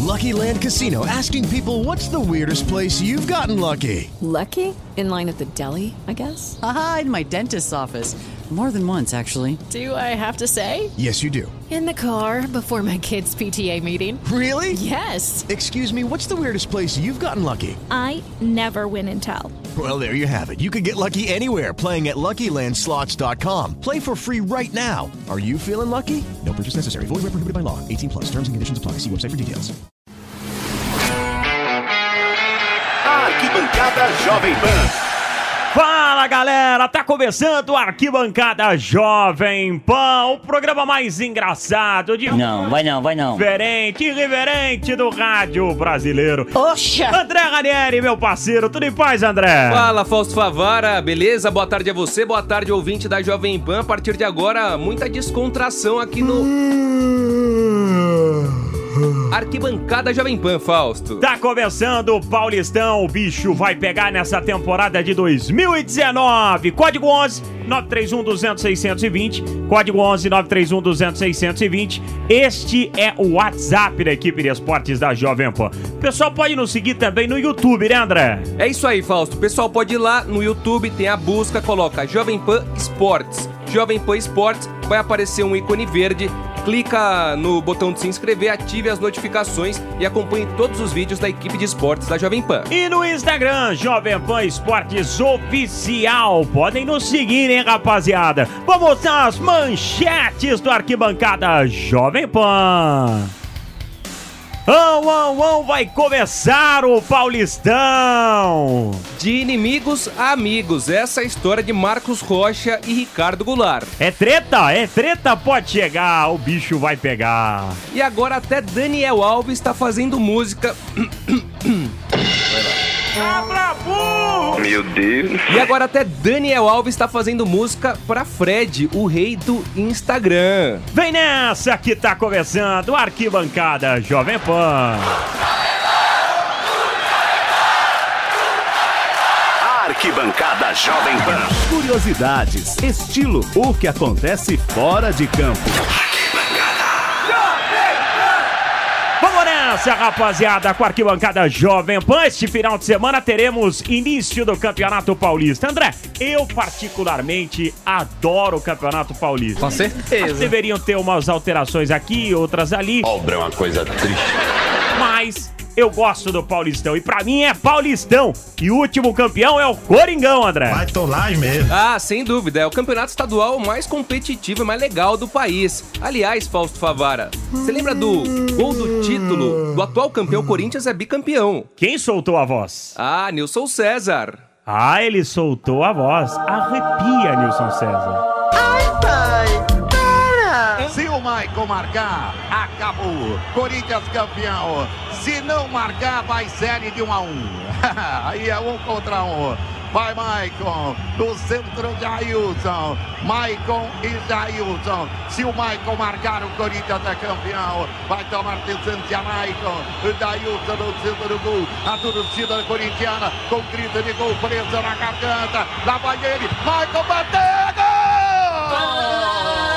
Lucky Land Casino, asking people, what's the weirdest place you've gotten lucky? Lucky? In line at the deli, I guess? Aha, in my dentist's office. More than once, actually. Do I have to say? Yes, you do. In the car before my kids' PTA meeting. Really? Yes. Excuse me, what's the weirdest place you've gotten lucky? I never win and tell. Well, there you have it. You can get lucky anywhere, playing at LuckyLandSlots.com. Play for free right now. Are you feeling lucky? No purchase necessary. Void where prohibited by law. 18 plus. Terms and conditions apply. See website for details. Arquibancada Jovem Pan. Fala, galera, tá começando o Arquibancada Jovem Pan, o programa mais engraçado de... Não, vai não. Diferente, irreverente do rádio brasileiro. Oxa! André Ranieri, meu parceiro, tudo em paz, André? Fala, Fausto Favara, beleza? Boa tarde a você, boa tarde, ouvinte da Jovem Pan. A partir de agora, muita descontração aqui no... Arquibancada Jovem Pan, Fausto. Tá começando o Paulistão, o bicho vai pegar nessa temporada de 2019. Código 11 931-200-620. Código 11 931-200-620. Este é o WhatsApp da equipe de esportes da Jovem Pan. O pessoal pode nos seguir também no YouTube, né, André? É isso aí, Fausto. O pessoal pode ir lá no YouTube, tem a busca, coloca Jovem Pan Esportes. Jovem Pan Esportes, vai aparecer um ícone verde. Clica no botão de se inscrever, ative as notificações e acompanhe todos os vídeos da equipe de esportes da Jovem Pan. E no Instagram, Jovem Pan Esportes Oficial. Podem nos seguir, hein, rapaziada? Vamos às manchetes do Arquibancada Jovem Pan. Vai começar o Paulistão! De inimigos a amigos, essa é a história de Marcos Rocha e Ricardo Goulart. É treta, pode chegar, o bicho vai pegar. E agora até Daniel Alves está fazendo música... Meu Deus. E agora até Daniel Alves está fazendo música pra Fred, o rei do Instagram. Vem nessa que tá começando a Arquibancada Jovem Pan. Arquibancada Jovem Pan. Curiosidades, estilo, o que acontece fora de campo. Vamos nessa, rapaziada, com a Arquibancada Jovem Pan. Este final de semana teremos início do Campeonato Paulista. André, eu particularmente adoro o Campeonato Paulista. Com certeza. Deveriam ter umas alterações aqui, outras ali. Obra é uma coisa triste. Mas eu gosto do Paulistão. E pra mim é Paulistão. E o último campeão é o Coringão, André. Vai tolar mesmo. Ah, sem dúvida. É o campeonato estadual mais competitivo e mais legal do país. Aliás, Fausto Favara, você lembra do gol do título do atual campeão Corinthians é bicampeão? Quem soltou a voz? Ah, Nilson César. Ah, ele soltou a voz. Arrepia, Nilson César. Se o Maicon marcar, acabou. Corinthians campeão. Se não marcar, vai série de 1-1. Aí é 1 contra 1. Vai Maicon, no centro de Ailson. Maicon e Jailson. Se o Maicon marcar, o Corinthians é campeão. Vai tomar distância Maicon. Jailson no centro do gol. A torcida corintiana com grito de gol preso na garganta. Lá vai ele. Maicon bateu! Gol!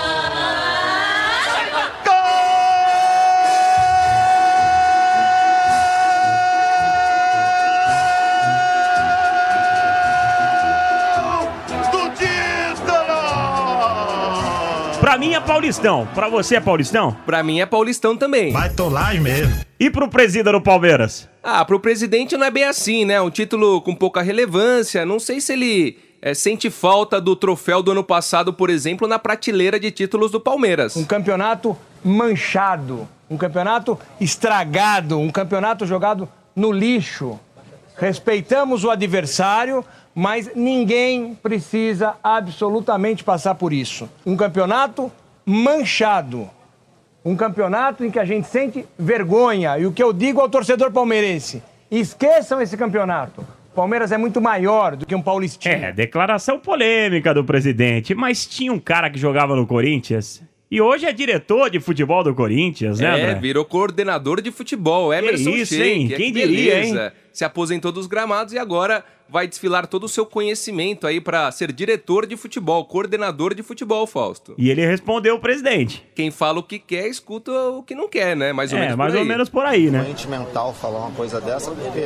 Pra mim é Paulistão. Pra você é Paulistão? Pra mim é Paulistão também. Vai tolar mesmo. E pro presidente do Palmeiras? Ah, pro presidente não é bem assim, né? Um título com pouca relevância. Não sei se ele sente falta do troféu do ano passado, por exemplo, na prateleira de títulos do Palmeiras. Um campeonato manchado, um campeonato estragado, um campeonato jogado no lixo. Respeitamos o adversário, mas ninguém precisa absolutamente passar por isso. Um campeonato manchado. Um campeonato em que a gente sente vergonha. E o que eu digo ao torcedor palmeirense, esqueçam esse campeonato. O Palmeiras é muito maior do que um paulistino. É, declaração polêmica do presidente. Mas tinha um cara que jogava no Corinthians e hoje é diretor de futebol do Corinthians, né, André? Virou coordenador de futebol. Emerson isso, Sheik. hein? Quem diria, hein? se aposentou dos gramados e agora vai desfilar todo o seu conhecimento aí para ser diretor de futebol, coordenador de futebol, Fausto. E ele respondeu o presidente. Quem fala o que quer, escuta o que não quer, né? Mais ou menos por aí. Mais ou menos por aí, né? É mental falar uma coisa dessa, porque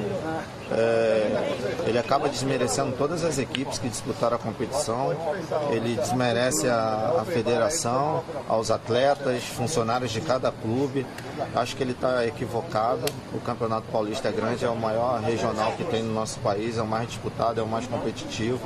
ele acaba desmerecendo todas as equipes que disputaram a competição, ele desmerece a federação, aos atletas, funcionários de cada clube. Acho que ele está equivocado. O Campeonato Paulista é grande, é o maior regional que tem no nosso país, é o mais disputado, é o mais competitivo.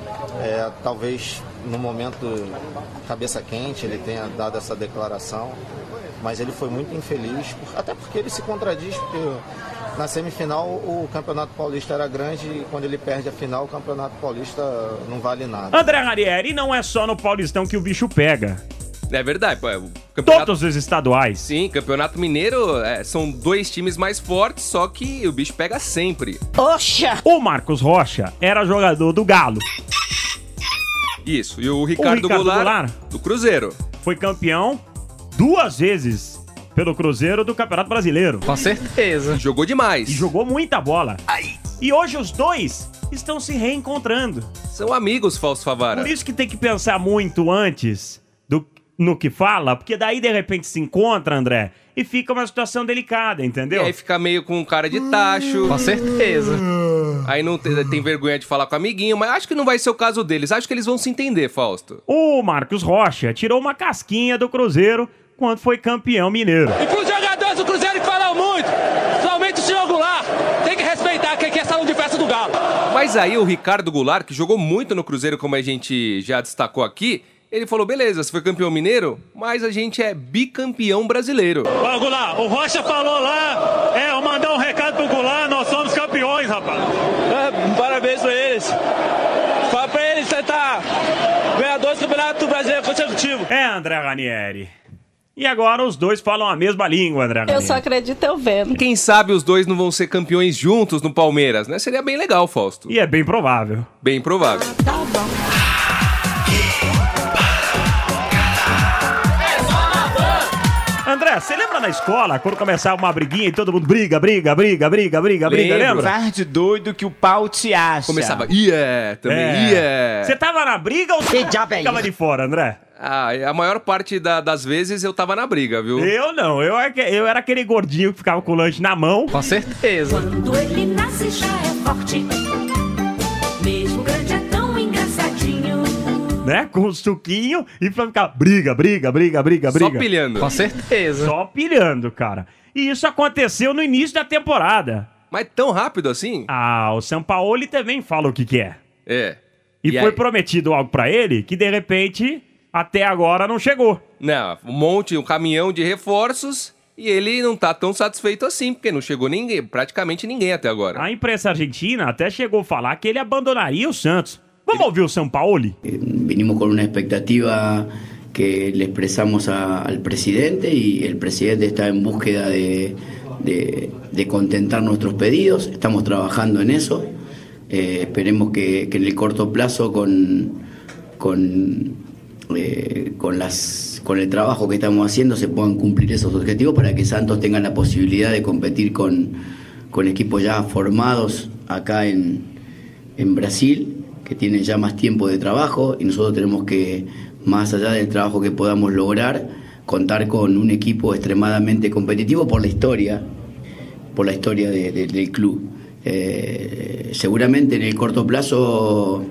Talvez no momento cabeça quente ele tenha dado essa declaração, mas ele foi muito infeliz, até porque ele se contradiz, porque na semifinal o Campeonato Paulista era grande e quando ele perde a final o Campeonato Paulista não vale nada. André Ranieri, não é só no Paulistão que o bicho pega. É verdade, pô. Todos os estaduais. Sim, Campeonato Mineiro são 2 times mais fortes, só que o bicho pega sempre. Oxa! O Marcos Rocha era jogador do Galo. Isso, e o Ricardo Goulart do Cruzeiro. Foi campeão 2 vezes pelo Cruzeiro do Campeonato Brasileiro. Com certeza. Jogou demais. E jogou muita bola. E hoje os dois estão se reencontrando. São amigos, Fausto Favara. Por isso que tem que pensar muito antes no que fala, porque daí de repente se encontra, André, e fica uma situação delicada, entendeu? E aí fica meio com cara de tacho. Com certeza. Aí não tem vergonha de falar com o amiguinho, mas acho que não vai ser o caso deles. Acho que eles vão se entender, Fausto. O Marcos Rocha tirou uma casquinha do Cruzeiro quando foi campeão mineiro. E pros jogadores do Cruzeiro que falam muito, somente o senhor Goulart tem que respeitar quem é salão de festa do Galo. Mas aí o Ricardo Goulart, que jogou muito no Cruzeiro, como a gente já destacou aqui, ele falou, beleza, você foi campeão mineiro, mas a gente é bicampeão brasileiro. Ó, Goulart, o Rocha falou lá, eu mandar um recado pro Goulart, nós somos campeões, rapaz. Parabéns pra eles. Fala pra eles tentar ganhar 2 campeonatos brasileiros consecutivos. André Ranieri. E agora os dois falam a mesma língua, André Ranieri. Eu só acredito eu vendo. Quem sabe os dois não vão ser campeões juntos no Palmeiras, né? Seria bem legal, Fausto. E é bem provável. Bem provável. Tá bom. André, você lembra na escola, quando começava uma briguinha e todo mundo briga, lembra? Faz de doido que o pau te acha. Começava, também. Você tava na briga ou você ficava de fora, André? A maior parte das vezes eu tava na briga, viu? Eu não, eu era aquele gordinho que ficava com o lanche na mão. Com certeza. Quando ele nasce já é forte, mesmo grande é tão engraçadinho. Né? Com o suquinho e pra ficar briga. Só pilhando. Com certeza. Só pilhando, cara. E isso aconteceu no início da temporada. Mas tão rápido assim? O Sampaoli também fala o que quer. E foi prometido algo pra ele que de repente até agora não chegou. Não, um caminhão de reforços e ele não tá tão satisfeito assim, porque não chegou praticamente ninguém até agora. A imprensa argentina até chegou a falar que ele abandonaria o Santos. Vamos ouvir o Sampaoli? Venimos con una expectativa que le expresamos al presidente y el presidente está en búsqueda de contentar nuestros pedidos. Estamos trabajando en eso. Esperemos que en el corto plazo con el trabajo que estamos haciendo se puedan cumplir esos objetivos para que Santos tenga la posibilidad de competir con equipos ya formados acá en Brasil, que tienen ya más tiempo de trabajo, y nosotros tenemos que, más allá del trabajo que podamos lograr, contar con un equipo extremadamente competitivo por la historia del club. Seguramente en el corto plazo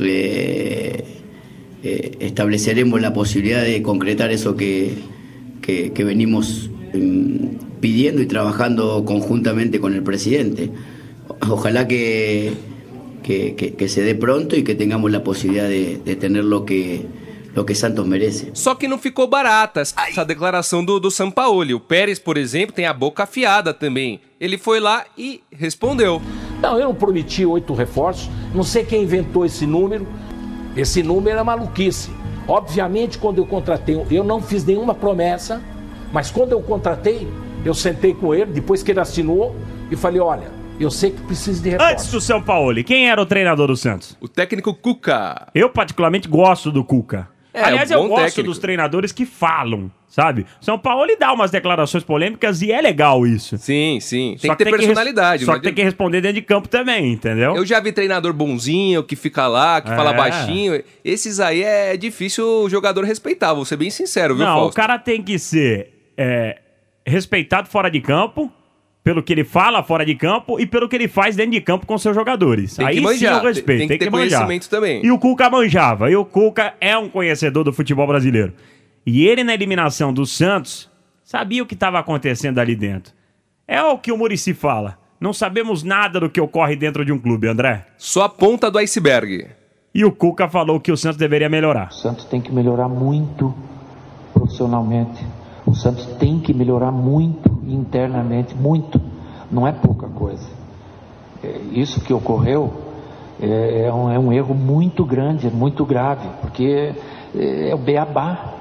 estableceremos la posibilidad de concretar eso que venimos pidiendo y trabajando conjuntamente con el presidente. Ojalá que se dê pronto e que tenhamos a possibilidade de ter o que Santos merece. Só que não ficou barata essa declaração do Sampaoli. O Pérez, por exemplo, tem a boca afiada também. Ele foi lá e respondeu. Não, eu não prometi 8 reforços. Não sei quem inventou esse número. Esse número é maluquice. Obviamente, quando eu contratei, eu não fiz nenhuma promessa, mas quando eu contratei, eu sentei com ele, depois que ele assinou, e falei, olha, eu sei que precisa de reforço. Antes do Sampaoli, quem era o treinador do Santos? O técnico Cuca. Eu particularmente gosto do Cuca. Aliás, eu gosto dos treinadores que falam, sabe? São Paulo ele dá umas declarações polêmicas e é legal isso. Sim. Tem que ter personalidade. Só que tem que responder dentro de campo também, entendeu? Eu já vi treinador bonzinho, que fica lá, que fala baixinho. Esses aí é difícil o jogador respeitar, vou ser bem sincero, viu, Fausto? Não, o cara tem que ser respeitado fora de campo, pelo que ele fala fora de campo e pelo que ele faz dentro de campo com seus jogadores. Tem Aí que manjar, sim eu respeito. tem que ter conhecimento também. E o Cuca manjava. E o Cuca é um conhecedor do futebol brasileiro. E ele, na eliminação do Santos, sabia o que estava acontecendo ali dentro. É o que o Muricy fala. Não sabemos nada do que ocorre dentro de um clube, André. Só a ponta do iceberg. E o Cuca falou que o Santos deveria melhorar. O Santos tem que melhorar muito profissionalmente. O Santos tem que melhorar muito internamente, muito. Não é pouca coisa. Isso que ocorreu é um erro muito grande, muito grave, porque é o beabá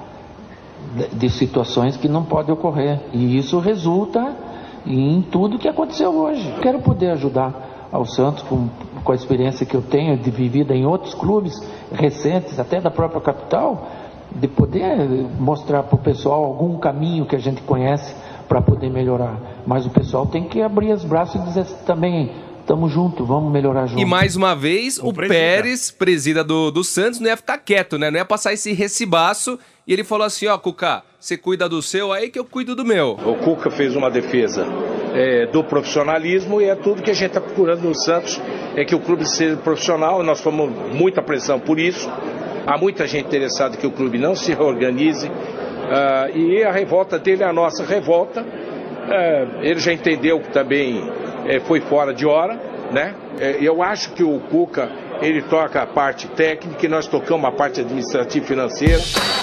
de situações que não podem ocorrer. E isso resulta em tudo que aconteceu hoje. Quero poder ajudar ao Santos com a experiência que eu tenho de vivida em outros clubes recentes, até da própria capital, de poder mostrar para o pessoal algum caminho que a gente conhece para poder melhorar. Mas o pessoal tem que abrir os braços e dizer também, tamo junto, vamos melhorar junto. E mais uma vez, o Pérez, presida do Santos, não ia ficar quieto, né? Não ia passar esse recibaço. E ele falou assim, Cuca, você cuida do seu aí que eu cuido do meu. O Cuca fez uma defesa do profissionalismo e é tudo que a gente está procurando no Santos, é que o clube seja profissional. Nós fomos muita pressão por isso. Há muita gente interessada que o clube não se reorganize. E a revolta dele é a nossa revolta. Ele já entendeu que também foi fora de hora, né? Eu acho que o Cuca, ele toca a parte técnica e nós tocamos a parte administrativa e financeira.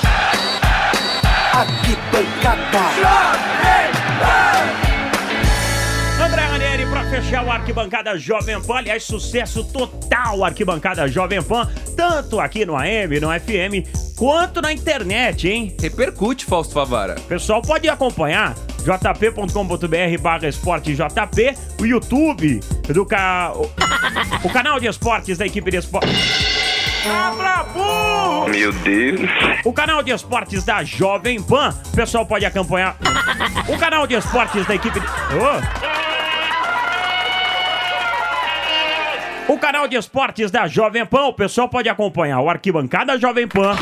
André Ranieri pra fechar o Arquibancada Jovem Pan. Aliás, sucesso total Arquibancada Jovem Pan, tanto aqui no AM, no FM, quanto na internet, hein? Repercute, Fausto Favara. O pessoal pode acompanhar jp.com.br/esportejp, o YouTube o canal de esportes da equipe de esportes. Meu Deus. O canal de esportes da Jovem Pan. O pessoal pode acompanhar o canal de esportes da equipe de... O canal de esportes da Jovem Pan. O pessoal pode acompanhar o Arquibancada Jovem Pan.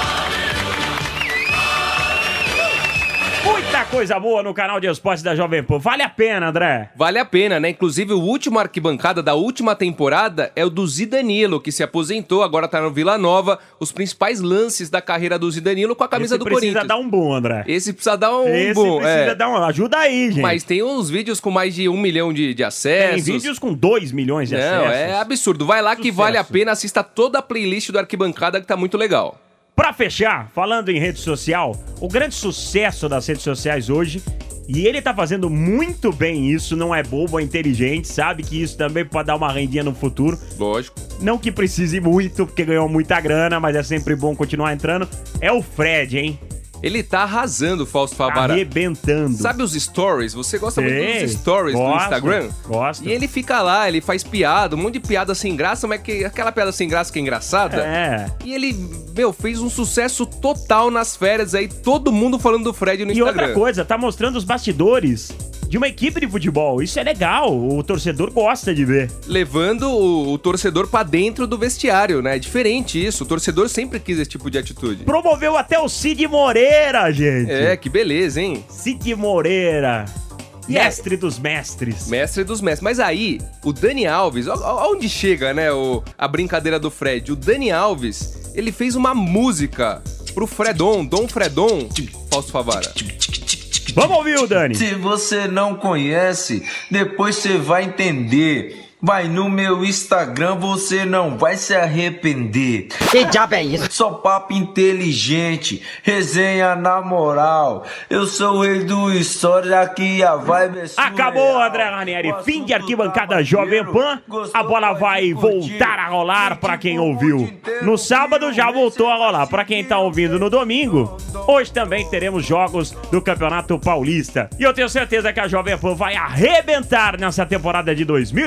Muita coisa boa no canal de esportes da Jovem Pan. Vale a pena, André. Vale a pena, né? Inclusive, o último Arquibancada da última temporada é o do Zidanilo, que se aposentou, agora tá no Vila Nova. Os principais lances da carreira do Zidanilo com a camisa do Corinthians. Esse precisa dar um boom, André. Esse precisa dar um boom. Esse precisa dar um... Ajuda aí, gente. Mas tem uns vídeos com mais de 1 milhão de acessos. Tem vídeos com 2 milhões de acessos. Não, é absurdo. Vai lá que vale a pena. Assista toda a playlist do Arquibancada, que tá muito legal. Pra fechar, falando em rede social, o grande sucesso das redes sociais hoje, e ele tá fazendo muito bem isso, não é bobo, é inteligente, sabe que isso também pode dar uma rendinha no futuro. Lógico. Não que precise muito, porque ganhou muita grana, mas é sempre bom continuar entrando. É o Fred, hein? Ele tá arrasando, Fausto Favara. Arrebentando. Sabe os stories? Você gosta muito dos stories do Instagram? Gosto. E ele fica lá, ele faz piada, um monte de piada sem graça, mas aquela piada sem graça que é engraçada. E ele, fez um sucesso total nas férias aí, todo mundo falando do Fred no Instagram. E outra coisa, tá mostrando os bastidores de uma equipe de futebol. Isso é legal, o torcedor gosta de ver. Levando o torcedor pra dentro do vestiário, né? É diferente isso, o torcedor sempre quis esse tipo de atitude. Promoveu até o Cid Moreira, gente. Que beleza, hein? Cid Moreira. Mestre dos mestres. Mestre dos mestres. Mas aí, o Dani Alves, onde chega, né, a brincadeira do Fred? O Dani Alves, ele fez uma música pro Fredon, Dom Fredon, Fausto Favara. Vamos ouvir, Dani. Se você não conhece, depois você vai entender. Vai no meu Instagram, você não vai se arrepender. Que diabo é isso? Só papo inteligente, resenha na moral. Eu sou o rei do história, aqui a vibe é surreal. Acabou, André Ranieri. Fim de Arquibancada Jovem Pan. A bola vai voltar a rolar pra quem ouviu no sábado, já voltou a rolar. Pra quem tá ouvindo no domingo, hoje também teremos jogos do Campeonato Paulista. E eu tenho certeza que a Jovem Pan vai arrebentar nessa temporada de 2019.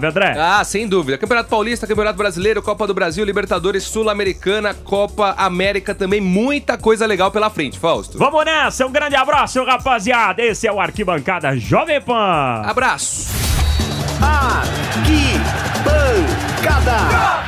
André? Ah, sem dúvida. Campeonato Paulista, Campeonato Brasileiro, Copa do Brasil, Libertadores, Sul-Americana, Copa América também. Muita coisa legal pela frente, Fausto. Vamos nessa, um grande abraço, rapaziada. Esse é o Arquibancada Jovem Pan. Abraço. Arquibancada.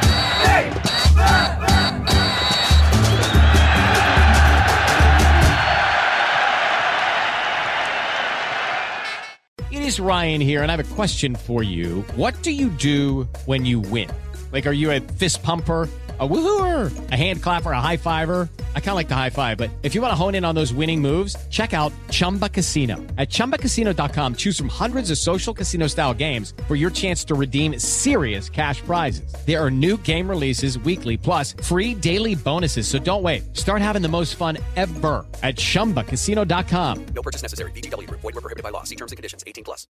It is Ryan here, and I have a question for you. What do you do when you win? Like, are you a fist pumper, a woohooer, a hand clapper, a high fiver? I kind of like the high five, but if you want to hone in on those winning moves, check out Chumba Casino. At ChumbaCasino.com, choose from hundreds of social casino-style games for your chance to redeem serious cash prizes. There are new game releases weekly, plus free daily bonuses, so don't wait. Start having the most fun ever at ChumbaCasino.com. No purchase necessary. VGW Group. Void where prohibited by law. See terms and conditions. 18+.